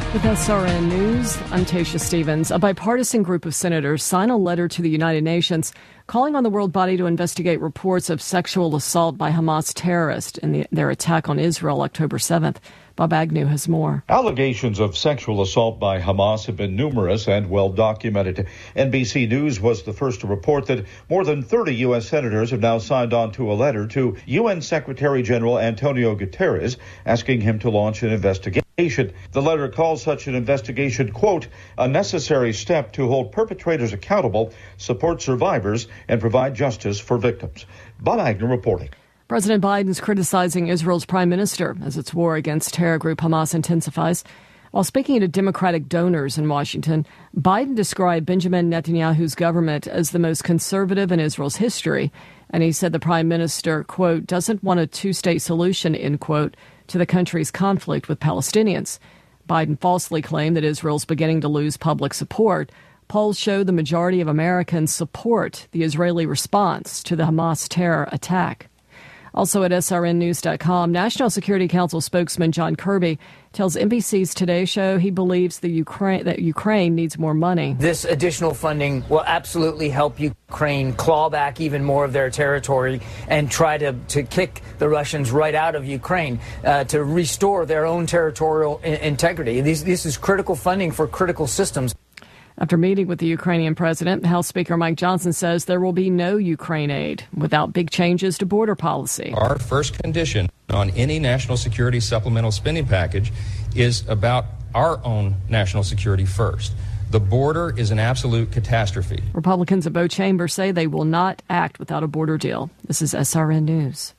With SRN News, I'm Tasha Stevens. A bipartisan group of senators signed a letter to the United Nations calling on the world body to investigate reports of sexual assault by Hamas terrorists in their attack on Israel October 7th. Bob Agnew has more. Allegations of sexual assault by Hamas have been numerous and well documented. NBC News was the first to report that more than 30 U.S. senators have now signed on to a letter to UN Secretary General Antonio Guterres asking him to launch an investigation. The letter calls such an investigation, quote, a necessary step to hold perpetrators accountable, support survivors, and provide justice for victims. Bob Agnew reporting. President Biden's criticizing Israel's prime minister as its war against terror group Hamas intensifies. While speaking to Democratic donors in Washington, Biden described Benjamin Netanyahu's government as the most conservative in Israel's history. And he said the prime minister, quote, doesn't want a two-state solution, end quote, to the country's conflict with Palestinians. Biden falsely claimed that Israel's beginning to lose public support. Polls show the majority of Americans support the Israeli response to the Hamas terror attack. Also at srnnews.com, National Security Council spokesman John Kirby tells NBC's Today Show he believes that Ukraine needs more money. This additional funding will absolutely help Ukraine claw back even more of their territory and try to kick the Russians right out of Ukraine, to restore their own territorial integrity. This is critical funding for critical systems. After meeting with the Ukrainian president, House Speaker Mike Johnson says there will be no Ukraine aid without big changes to border policy. Our first condition on any national security supplemental spending package is about our own national security first. The border is an absolute catastrophe. Republicans in both chambers say they will not act without a border deal. This is SRN News.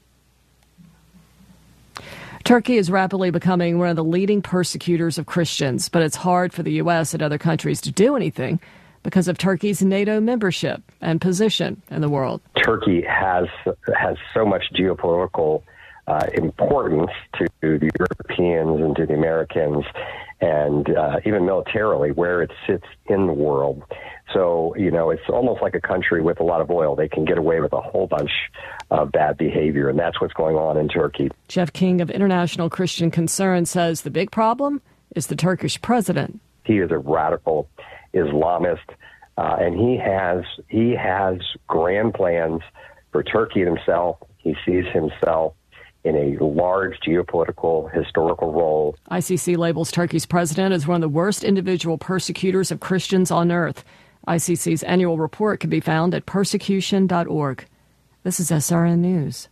Turkey is rapidly becoming one of the leading persecutors of Christians, but it's hard for the U.S. and other countries to do anything because of Turkey's NATO membership and position in the world. Turkey has so much geopolitical importance to the Europeans and to the Americans, and even militarily where it sits in the world. So, it's almost like a country with a lot of oil. They can get away with a whole bunch of bad behavior, and that's what's going on in Turkey. Jeff King of International Christian Concern says the big problem is the Turkish president. He is a radical Islamist, and he has grand plans for Turkey himself. He sees himself in a large geopolitical, historical role. ICC labels Turkey's president as one of the worst individual persecutors of Christians on earth. ICC's annual report can be found at persecution.org. This is SRN News.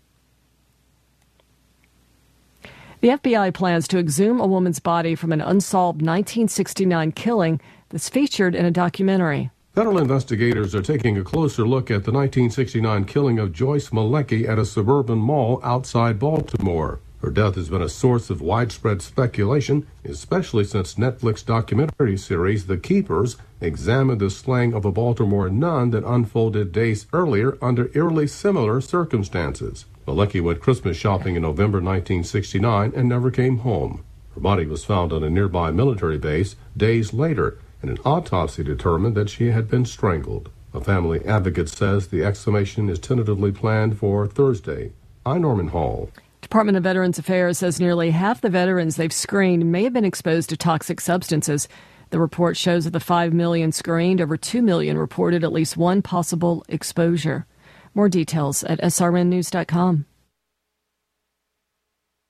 The FBI plans to exhume a woman's body from an unsolved 1969 killing that's featured in a documentary. Federal investigators are taking a closer look at the 1969 killing of Joyce Malecki at a suburban mall outside Baltimore. Her death has been a source of widespread speculation, especially since Netflix documentary series The Keepers examined the slaying of a Baltimore nun that unfolded days earlier under eerily similar circumstances. Malecki went Christmas shopping in November 1969 and never came home. Her body was found on a nearby military base days later, and an autopsy determined that she had been strangled. A family advocate says the exhumation is tentatively planned for Thursday. I'm Norman Hall. Department of Veterans Affairs says nearly half the veterans they've screened may have been exposed to toxic substances. The report shows of the 5 million screened, over 2 million reported at least one possible exposure. More details at srnnews.com.